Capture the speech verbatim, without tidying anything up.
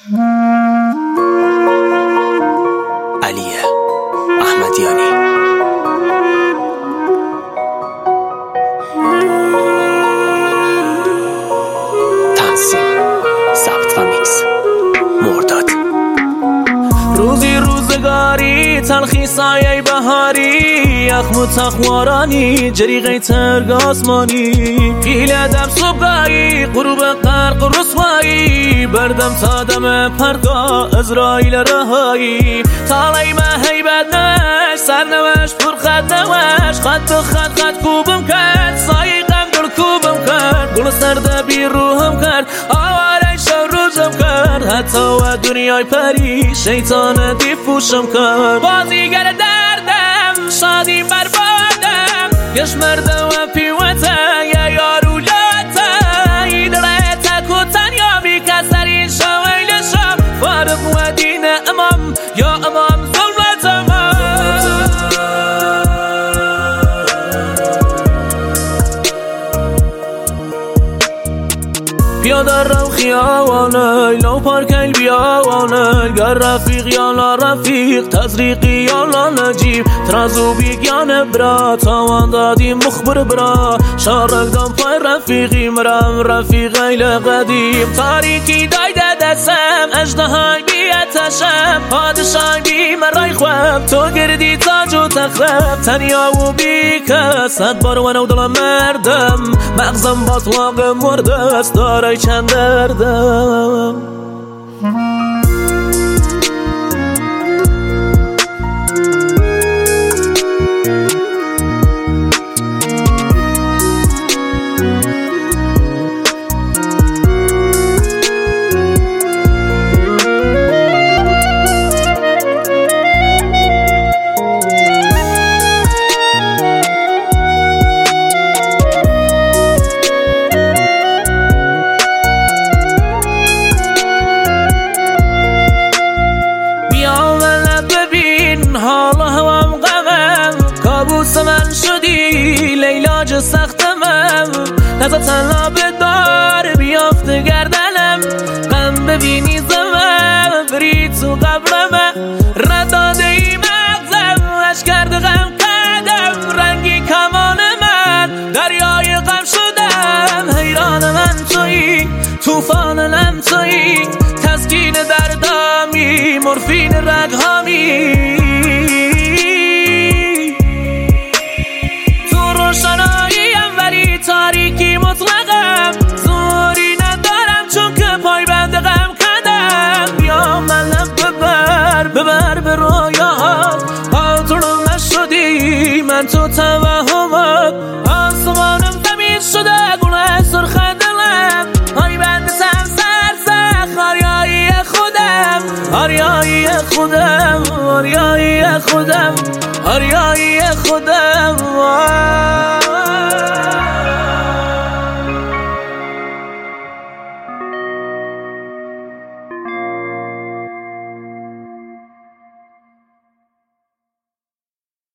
علی احمدیانی. تنظیم، ضبط و میکس مرداد. روزی روزگاری تلخی سایه بهاری، یخم و تخمارانی جریقه ترگ آسمانی، پیل دم صبحگاهی غروب غرق و رسوایی، بردم تا دم پرگاه ازرائیل رهایی، تالی من هیبت نوش سرنوش پر خط نوش، خط به خط خط کوبم کرد سایی غم دل کوبم کرد، گل سرده بی روحم کرد آواره شو روزم کرد، حتی و دنیای پری شیطان دیفوشم کرد، بازیگر دردم شادی بربادم، یش مرده و پیوته یا یارو لاته، این ریته کتن یا بی کسری شویل شم، فارق و دین امام یا امام ظلمت امام. پیاده رو خیابانه لو پارکیل بیابانه، گر رفیق یا لا رفیق تزریقی یا لا نجیب، ترازو بیگیان برا تاوان دادی مخبر برا، شارک دام پای رفیقی مرم رفیق ایل قدیم، تاریکی دایده دستم اجدهای بیتشم، پادشای بی مرای خواب تو گردی تاج و تخرب، تنیا و بی کس صد بار ونو دلم مردم، مغزم باطلاق مرده است داره چند دردم. حالا هوام غمم کابوس من شدی لیلاج سختمم، نزا تنها به دار بیافته گردنم، غم ببینی زمم بری تو قبرم، رداده ای مغزم اش کرده غم کردم، رنگی کمان من دریای غم شدم، حیران من تویی توفان لم تویی، تسکین دردامی مورفین رگهامی، تاریکی مطلقم زوری ندارم چون که پای بند غم کردم، یا من ببر ببر به رویاهات، پاتونم نشدی من تو توهمات، آسمانم زمین شده گونه سرخ دلم، پای بند سم سرسخ آریایی خودم آریایی خودم آریایی خودم آریایی خودم.